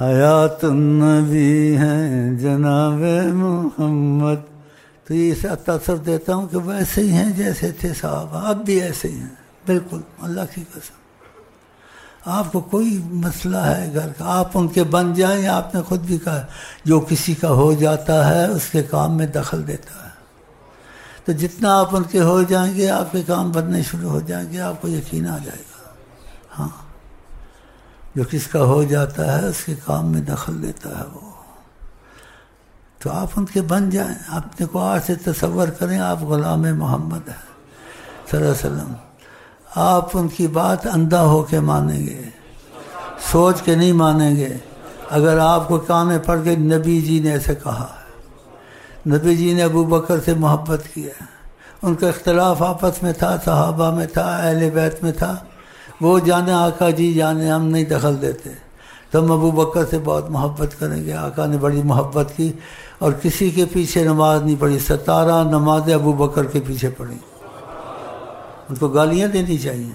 حیات النبی ہیں جناب محمد. تو یہ تاثر دیتا ہوں کہ ویسے ہی ہیں جیسے تھے صحابہ، اب بھی ایسے ہی ہیں بالکل، اللہ کی قسم. آپ کو کوئی مسئلہ ہے گھر کا، آپ ان کے بن جائیں. آپ نے خود بھی کہا جو کسی کا ہو جاتا ہے اس کے کام میں دخل دیتا ہے. تو جتنا آپ ان کے ہو جائیں گے آپ کے کام بننے شروع ہو جائیں گے، آپ کو یقین آ جائے گا. ہاں، جو کس کا ہو جاتا ہے اس کے کام میں دخل دیتا ہے وہ. تو آپ ان کے بن جائیں. اپنے کو آج سے تصور کریں آپ غلام محمد ہیں صلی اللہ علیہ وسلم. آپ ان کی بات اندھا ہو کے مانیں گے، سوچ کے نہیں مانیں گے. اگر آپ کو کان میں پڑ کے نبی جی نے ایسے کہا ہے، نبی جی نے ابو بکر سے محبت کیا، ان کا اختلاف آپس میں تھا، صحابہ میں تھا، اہل بیت میں تھا، وہ جانے آقا جی جانے، ہم نہیں دخل دیتے. تو ہم ابو بکر سے بہت محبت کریں گے. آقا نے بڑی محبت کی اور کسی کے پیچھے نماز نہیں پڑھی، 17 نمازیں ابو بکر کے پیچھے پڑھی. ان کو گالیاں دینی چاہیے.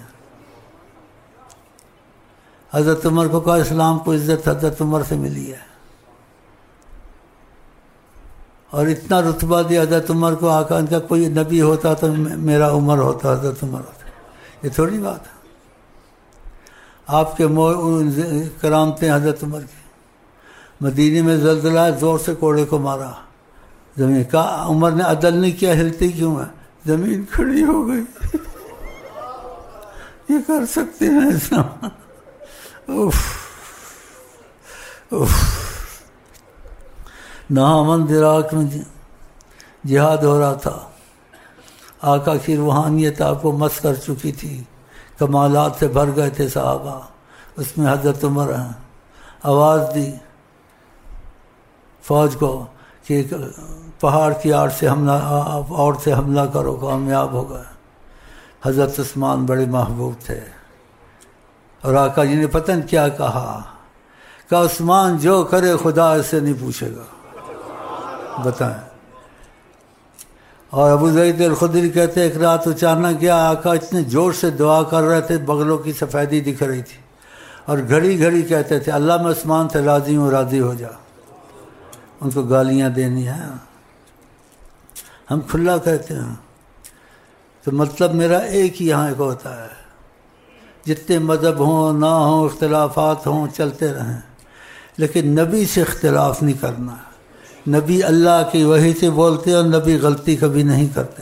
حضرت عمر کو کہا اسلام کو عزت حضرت عمر سے ملی ہے، اور اتنا رتبہ دیا حضرت عمر کو. آقا ان کا کوئی نبی ہوتا تو میرا عمر ہوتا، حضرت عمر ہوتا. یہ تھوڑی بات ہے. آپ کے کرامتیں حضرت عمر کی. مدینے میں زلزلہ ہے، زور سے کوڑے کو مارا زمین کا. عمر نے عدل نہیں کیا، ہلتی کیوں ہے؟ زمین کھڑی ہو گئی. یہ کر سکتے ہیں اسلام. نہامن دراک میں جہاد ہو رہا تھا. آقا کی روحانیت آپ کو مس کر چکی تھی، کمالات سے بھر گئے تھے صحابہ. اس میں حضرت عمر ہیں. آواز دی فوج کو کہ پہاڑ کی آڑ سے حملہ کرو، کامیاب ہو گئے. حضرت عثمان بڑے محبوب تھے، اور آقا جی نے پتہ نہیں کیا کہا کہ عثمان جو کرے خدا اس سے نہیں پوچھے گا. بتائیں. اور ابو ذر الخدری کہتے ایک رات اچانک گیا، آقا اتنے زور سے دعا کر رہے تھے، بغلوں کی سفیدی دکھ رہی تھی، اور گھڑی گھڑی کہتے تھے اللہ میں عثمان سے راضی ہوں، راضی ہو جا. ان کو گالیاں دینی ہیں. ہم کھلا کہتے ہیں. تو مطلب میرا ایک ہی یہاں ایک ہوتا ہے، جتنے مذہب ہوں نہ ہوں، اختلافات ہوں، چلتے رہیں، لیکن نبی سے اختلاف نہیں کرنا. نبی اللہ کی وحی سے بولتے اور نبی غلطی کبھی نہیں کرتے.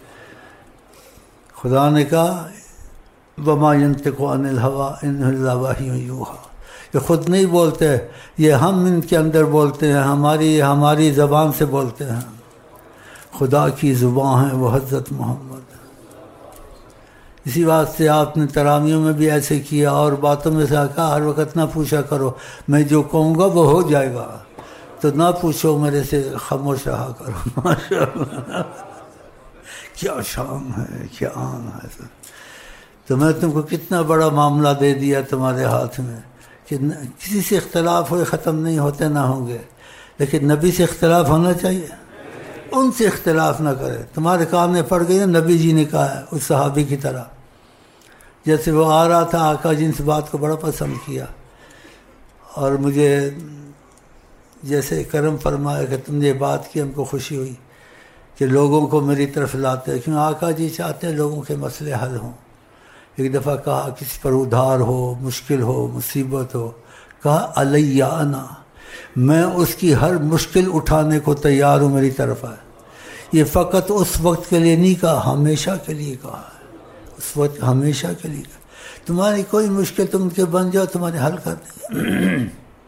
خدا نے کہا وما ينطق عن الهوى ان الا وحی یوحی. یہ خود نہیں بولتے، یہ ہم ان کے اندر بولتے ہیں، ہماری زبان سے بولتے ہیں. خدا کی زبان ہے وہ حضرت محمد. اسی بات سے آپ نے تراویحوں میں بھی ایسے کیا، اور باتوں میں سے کہا ہر وقت نہ پوچھا کرو، میں جو کہوں گا وہ ہو جائے گا، تو نہ پوچھو، میرے سے خاموش رہا کرو. ماشاء اللہ کیا شان ہے، کیا آن ہے. تو میں تم کو کتنا بڑا معاملہ دے دیا تمہارے ہاتھ میں کہ کسی سے اختلاف ہوئے ختم نہیں ہوتے، نہ ہوں گے، لیکن نبی سے اختلاف ہونا چاہیے. ان سے اختلاف نہ کرے. تمہارے کام میں پڑ گئی نا، نبی جی نے کہا ہے اس صحابی کی طرح. جیسے وہ آ رہا تھا، آقا جی نے اس بات کو بڑا پسند کیا، اور مجھے جیسے کرم فرمایا کہ تم نے یہ بات کی، ہم کو خوشی ہوئی کہ لوگوں کو میری طرف لاتے ہیں، کیوں آقا جی چاہتے ہیں لوگوں کے مسئلے حل ہوں. ایک دفعہ کہا کسی پر ادھار ہو، مشکل ہو، مصیبت ہو، کہا علیہ انا، میں اس کی ہر مشکل اٹھانے کو تیار ہوں، میری طرف آئے. یہ فقط اس وقت کے لیے نہیں کہا، ہمیشہ کے لیے کہا ہے. اس وقت ہمیشہ کے لیے کہا. تمہاری کوئی مشکل تم کے بن جاؤ، تمہارے حل کر دیں گے.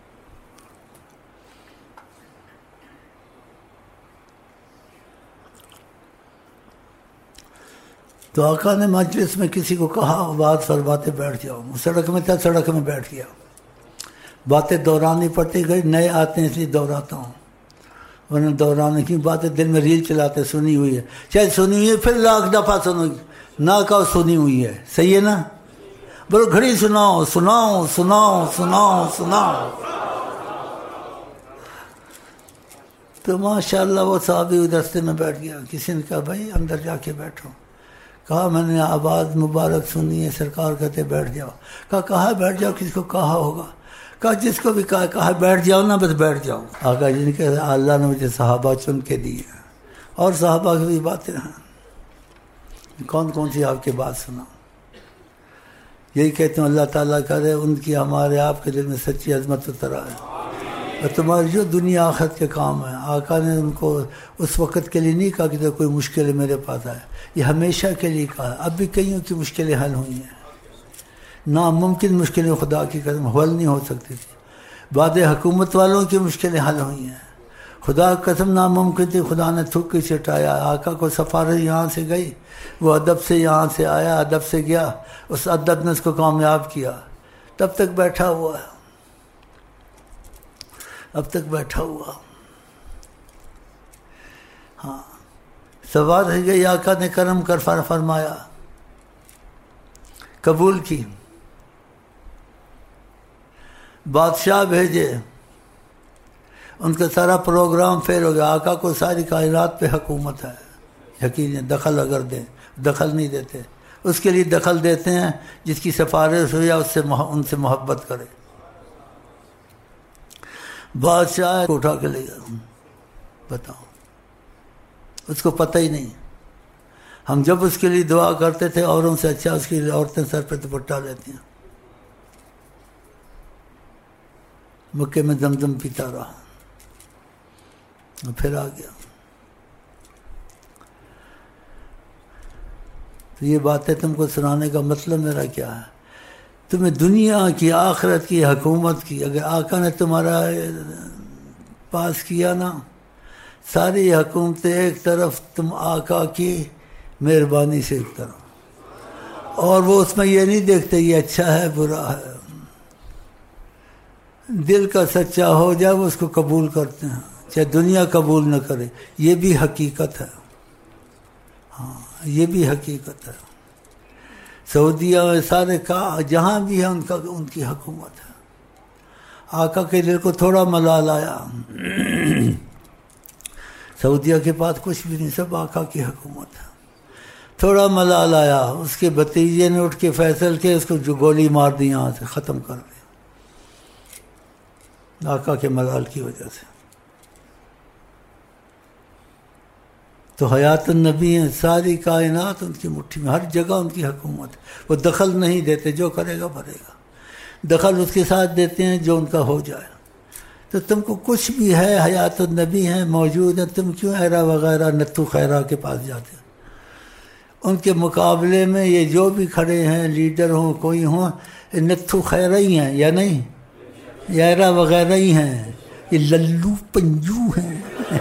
تو آقا نے مجلس میں کسی کو کہا بات فرماتے بیٹھ جاؤ. سڑک میں تھا، سڑک میں بیٹھ گیا. باتیں دورانی پڑتی گئی، نئے آتے ہیں اس لیے دہراتا ہوں، ورنہ دوراننے کی باتیں دل میں ریل چلاتے سنی ہوئی ہے، چاہے سنی ہوئی ہے پھر لاکھ دفعہ سنو، نہ کہو سنی ہوئی ہے. صحیح ہے نا؟ بولو گھڑی سناؤ سناؤ سناؤ سناؤ سناؤ. تو ماشاء اللہ وہ صحابی رستے میں بیٹھ گیا. کسی نے کہا بھائی اندر جا کے بیٹھو. کہا میں نے آواز مبارک سنی ہے، سرکار کہتے بیٹھ جاؤ. کہا بیٹھ جاؤ، کسی کو کہا ہوگا. کہا جس کو بھی کہا بیٹھ جاؤ نا، بس بیٹھ جاؤ. آقا جی نے کہا اللہ نے مجھے صحابہ چن کے دیے، اور صحابہ کی بھی باتیں ہیں، کون کون سی آپ کی بات سنا. یہی کہتے ہیں اللہ تعالیٰ کرے ان کی ہمارے آپ کے دل میں سچی عظمت اتر آئے، اور تمہاری جو دنیا آخرت کے کام ہیں. آقا نے ان کو اس وقت کے لیے نہیں کہا کہ کوئی مشکل میرے پاس آئے، یہ ہمیشہ کے لیے کہا. اب بھی کئیوں کی مشکلیں حل ہوئی ہیں، ناممکن مشکلیں خدا کی قسم حل نہیں ہو سکتی تھی. بعد حکومت والوں کی مشکلیں حل ہوئی ہیں، خدا قسم ناممکن تھی، خدا نے تھوک کے چٹایا. آقا کو سفارش یہاں سے گئی، وہ ادب سے یہاں سے آیا، ادب سے گیا، اس ادب نے اس کو کامیاب کیا. تب تک بیٹھا ہوا ہے، اب تک بیٹھا ہوا. ہاں سوال ہے گئی، آقا نے کرم کر فرمایا، قبول کی. بادشاہ بھیجے، ان کا سارا پروگرام فیل ہو گیا. آقا کو ساری کائنات پہ حکومت ہے، یقین دخل اگر دیں، دخل نہیں دیتے. اس کے لیے دخل دیتے ہیں جس کی سفارش ہو یا ان سے محبت کرے. بادشاہ کو اٹھا کے لے گیا. بتاؤ، اس کو پتہ ہی نہیں. ہم جب اس کے لیے دعا کرتے تھے اوروں سے اچھا اس کی عورتیں سر پہ دوپٹہ لیتی ہیں. مکے میں زمزم پیتا رہا، پھر آ گیا. تو یہ باتیں تم کو سنانے کا مطلب میرا کیا ہے؟ تمہیں دنیا کی آخرت کی حکومت کی اگر آقا نے تمہارا پاس کیا نا، ساری حکومتیں ایک طرف، تم آقا کی مہربانی سے ایک طرف. اور وہ اس میں یہ نہیں دیکھتے یہ اچھا ہے برا ہے، دل کا سچا ہو جائے وہ اس کو قبول کرتے ہیں، چاہے دنیا قبول نہ کرے. یہ بھی حقیقت ہے. ہاں یہ بھی حقیقت ہے. سعودیہ میں سارے کا جہاں بھی ہے ان کی حکومت ہے. آقا کے دل کو تھوڑا ملال آیا، سعودیہ کے پاس کچھ بھی نہیں، سب آقا کی حکومت ہے. تھوڑا ملال آیا، اس کے بھتیجے نے اٹھ کے فیصل کے اس کو جو گولی مار دی، یہاں سے ختم کر دیا، آقا کے ملال کی وجہ سے. تو حیات النبی ہیں، ساری کائنات ان کی مٹھی میں، ہر جگہ ان کی حکومت. وہ دخل نہیں دیتے، جو کرے گا بھرے گا. دخل اس کے ساتھ دیتے ہیں جو ان کا ہو جائے. تو تم کو کچھ بھی ہے، حیات النبی ہیں موجود ہیں، تم کیوں ایرا وغیرہ نتو خیرہ کے پاس جاتے ہیں؟ ان کے مقابلے میں یہ جو بھی کھڑے ہیں، لیڈر ہوں کوئی ہوں، نتو خیرہ ہی ہیں یا نہیں؟ ایرا وغیرہ ہی ہیں، یہ للو پنجو ہیں.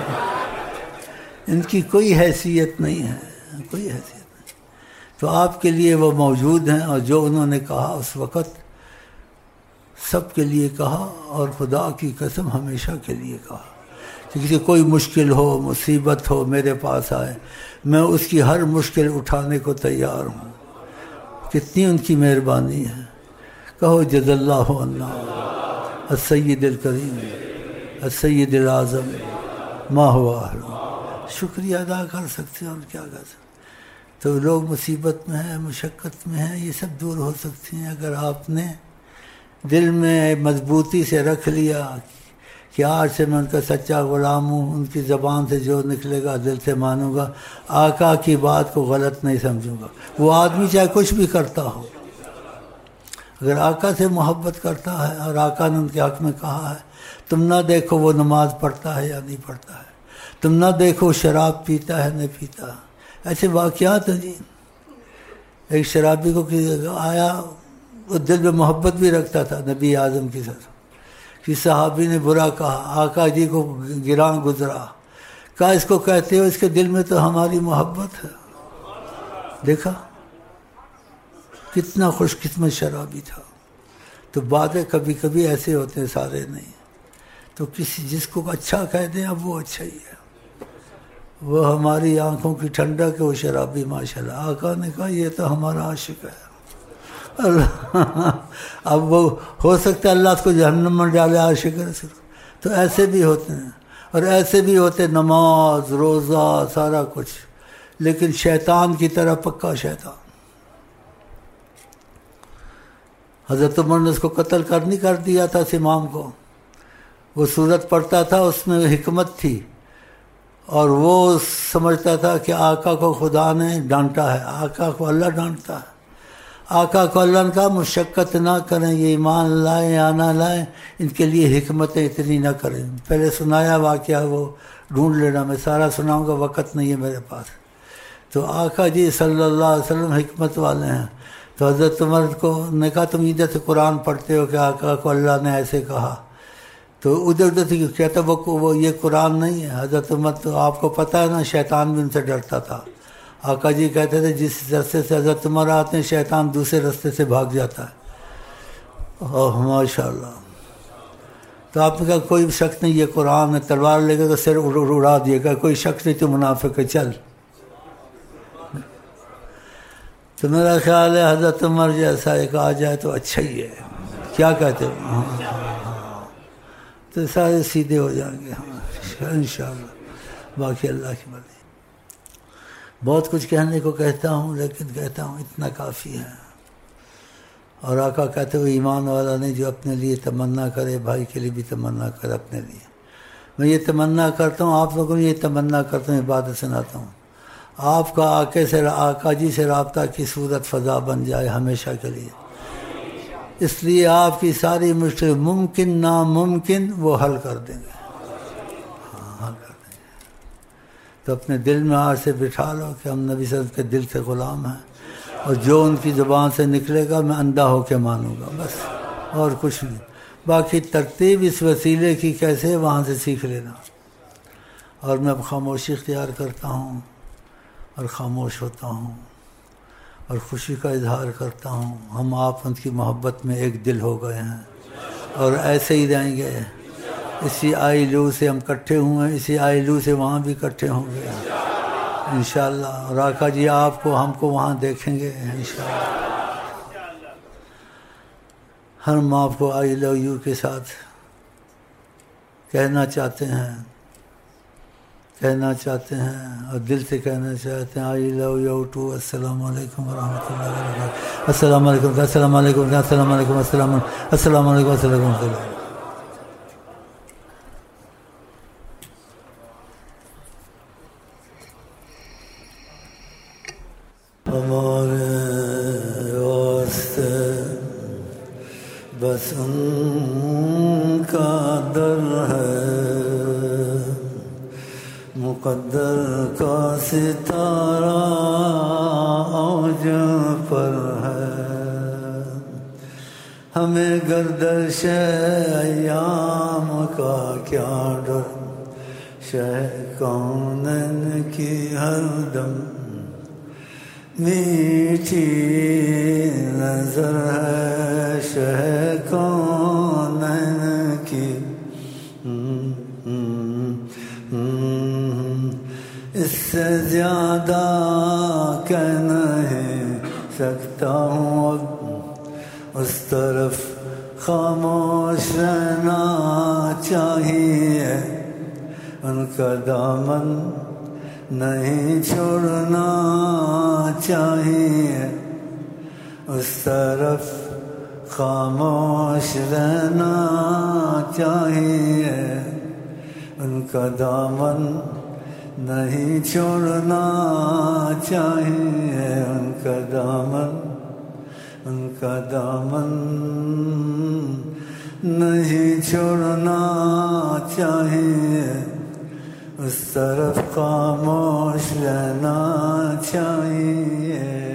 ان کی کوئی حیثیت نہیں ہے، کوئی حیثیت نہیں. تو آپ کے لیے وہ موجود ہیں، اور جو انہوں نے کہا اس وقت سب کے لیے کہا، اور خدا کی قسم ہمیشہ کے لیے کہا. کسی کوئی مشکل ہو، مصیبت ہو، میرے پاس آئے، میں اس کی ہر مشکل اٹھانے کو تیار ہوں. کتنی ان کی مہربانی ہے. کہو جزا اللہ عنا السید الکریم السید الاعظم ما ہوا اہل. شکریہ ادا کر سکتے ہیں اور کیا کر سکتے. تو لوگ مصیبت میں ہیں، مشقت میں ہیں، یہ سب دور ہو سکتی ہیں اگر آپ نے دل میں مضبوطی سے رکھ لیا کہ آج سے میں ان کا سچا غلام ہوں، ان کی زبان سے جو نکلے گا دل سے مانوں گا، آقا کی بات کو غلط نہیں سمجھوں گا. وہ آدمی چاہے کچھ بھی کرتا ہو، اگر آقا سے محبت کرتا ہے، اور آقا نے ان کے حق میں کہا ہے تم نہ دیکھو وہ نماز پڑھتا ہے یا نہیں پڑھتا ہے، تم نہ دیکھو شراب پیتا ہے نہیں پیتا. ایسے واقعات ہیں جی. ایک شرابی کو آیا، وہ دل میں محبت بھی رکھتا تھا نبی اعظم کی طرف. کہ صحابی نے برا کہا، آقا جی کو گراں گزرا، کہا اس کو کہتے ہو، اس کے دل میں تو ہماری محبت ہے. دیکھا کتنا خوش قسمت شرابی تھا. تو باتیں کبھی کبھی ایسے ہوتے ہیں، سارے نہیں. تو کسی جس کو اچھا کہہ دیں اب وہ اچھا ہی ہے، وہ ہماری آنکھوں کی ٹھنڈک ہے، وہ شرابی ماشاءاللہ. آقا نے کہا یہ تو ہمارا عاشق ہے. اب وہ ہو سکتا ہے اللہ اس کو جہنم میں ڈالے، عاشق ہے صرف. تو ایسے بھی ہوتے ہیں، اور ایسے بھی ہوتے نماز روزہ سارا کچھ، لیکن شیطان کی طرح پکا شیطان. حضرت عمر نے اس کو قتل نہیں کر دیا تھا اس امام کو. وہ صورت پڑھتا تھا، اس میں حکمت تھی، اور وہ سمجھتا تھا کہ آقا کو خدا نے ڈانٹا ہے، آقا کو اللہ ڈانٹتا ہے. آقا کو اللہ نے کہا مشقت نہ کریں، یہ ایمان لائیں یا نہ لائیں، ان کے لیے حکمتیں اتنی نہ کریں. پہلے سنایا واقعہ، وہ ڈھونڈ لینا، میں سارا سناؤں گا، وقت نہیں ہے میرے پاس. تو آقا جی صلی اللہ علیہ وسلم حکمت والے ہیں. تو حضرت عمر کو نے کہا تم ادھر سے قرآن پڑھتے ہو کہ آقا کو اللہ نے ایسے کہا. تو ادھر سے کہتا وہ یہ قرآن نہیں ہے. حضرت عمر تو آپ کو پتہ ہے نا، شیطان بھی ان سے ڈرتا تھا. آقا جی کہتے تھے جس راستے سے حضرت عمر آتے ہیں شیطان دوسرے راستے سے بھاگ جاتا ہے. اوہ ماشاء اللہ. تو آپ نے کہا کوئی شک نہیں، یہ قرآن ہے. تلوار لے کے تو سر اڑا دیے گا، کوئی شک نہیں، تو منافق ہے، چل. تو میرا خیال ہے حضرت عمر جیسا ایک آ جائے تو اچھا ہی ہے. کیا کہتے ہو؟ تو سارے سیدھے ہو جائیں گے انشاءاللہ. باقی اللہ کی مرضی. بہت کچھ کہنے کو کہتا ہوں، لیکن کہتا ہوں اتنا کافی ہے. اور آقا کہتے ہوئے ایمان والا نہیں جو اپنے لیے تمنا کرے، بھائی کے لیے بھی تمنا کرے اپنے لیے. میں یہ تمنا کرتا ہوں، آپ لوگوں نے یہ تمنا کرتا ہوں، باتیں سناتا ہوں، آپ کا آقا جی سے رابطہ کی صورت فضا بن جائے ہمیشہ کے لیے. اس لیے آپ کی ساری مشکل ممکن ناممکن وہ حل کر دیں گے. حل کر دیں گے. تو اپنے دل میں آج سے بٹھا لو کہ ہم نبی صلی اللہ علیہ وسلم کے دل سے غلام ہیں، اور جو ان کی زبان سے نکلے گا میں اندھا ہو کے مانوں گا، بس اور کچھ نہیں. باقی ترتیب اس وسیلے کی کیسے وہاں سے سیکھ لینا. اور میں اب خاموشی اختیار کرتا ہوں اور خاموش ہوتا ہوں اور خوشی کا اظہار کرتا ہوں. ہم آپ ان کی محبت میں ایک دل ہو گئے ہیں اور ایسے ہی رہیں گے. اسی آئی لو سے ہم کٹھے ہوئے ہیں، اسی آئی لو سے وہاں بھی کٹھے ہوں گے انشاءاللہ. اور آقا جی آپ کو ہم کو وہاں دیکھیں گے انشاءاللہ. ہم آپ کو آئی لو یو کے ساتھ کہنا چاہتے ہیں اور دل سے کہنا چاہتے ہیں. I love you too. السلام علیکم ورحمۃ اللہ وبرکاتہ. السلام علیکم، السلام علیکم، السلام علیکم، السلام علیکم، السلام علیکم، السلام علیکم. ہمارے واسطے بس ان کا در ہے، مقدر کا ستارہ اوج پر ہے. ہمیں گردش ایام کا کیا ڈر، شہ کونین کی ہر دم میٹھی نظر ہے. شہ کونین کی اس سے زیادہ کہہ نہیں سکتا ہوں. اب اس طرف خاموش رہنا چاہیے، ان کا دامن نہیں چھوڑنا چاہیے. اس طرف خاموش رہنا چاہیے، ان کا دامن نہیں چھوڑنا چاہیے. ان کا دامن نہیں چھوڑنا چاہیے. اس طرف خاموش رہنا چاہیے.